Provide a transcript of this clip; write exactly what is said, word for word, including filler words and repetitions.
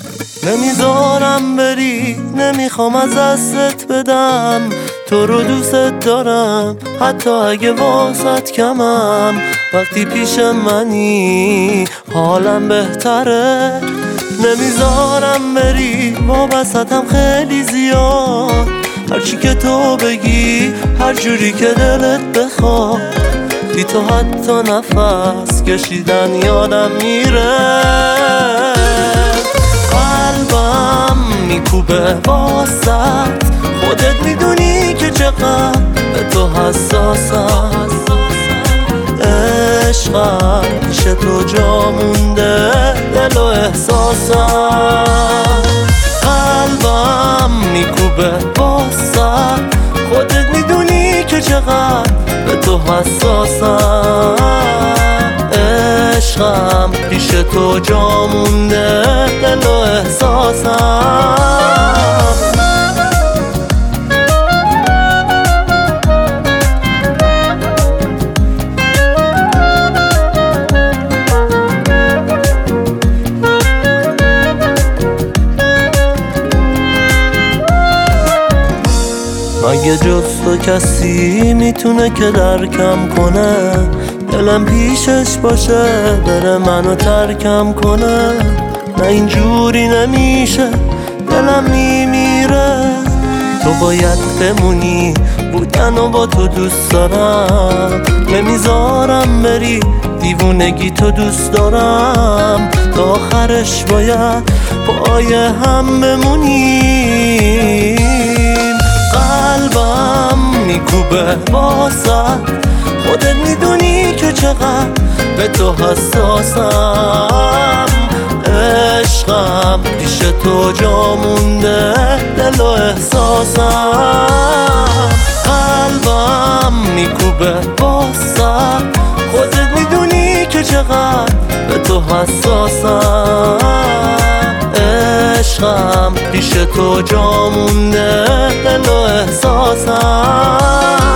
نمیذارم بری، نمیخوام از دستت بدم، تو رو دوست دارم حتی اگه واسط کمم. وقتی پیش منی حالم بهتره، نمیذارم بری، وابستم خیلی زیاد. هرچی که تو بگی، هر جوری که دلت بخواد، بی تو حتی نفس کشیدن یادم میره. قلبم میکوبه واسط، خودت میدونی که چقدر به تو حساسم. عشقم پیش تو جا مونده، دل و احساسم. قلبم میکوبه واسط، خودت میدونی که چقدر به تو حساسم. عشقم پیش تو جا مونده، دل و احساسم. مگه جز تو کسی میتونه که درکم کنه؟ دلم پیشش باشه بره منو ترکم کنه. نه اینجوری نمیشه، دلم میمیره. تو باید بمونی، بودن و با تو دوست دارم. نمیذارم بری، دیوونگی تو دوست دارم. تا آخرش باید پای هم بمونیم. قلبم میکوبه واسط، خودت میدونی که چقدر به تو حساسم. عشقم پیش تو جا مونده، دل و احساسم. قلبم میکوبه واسط، خودت میدونی که چقدر به تو حساسم. عشقم پیش تو جا مونده، دل و احساسم.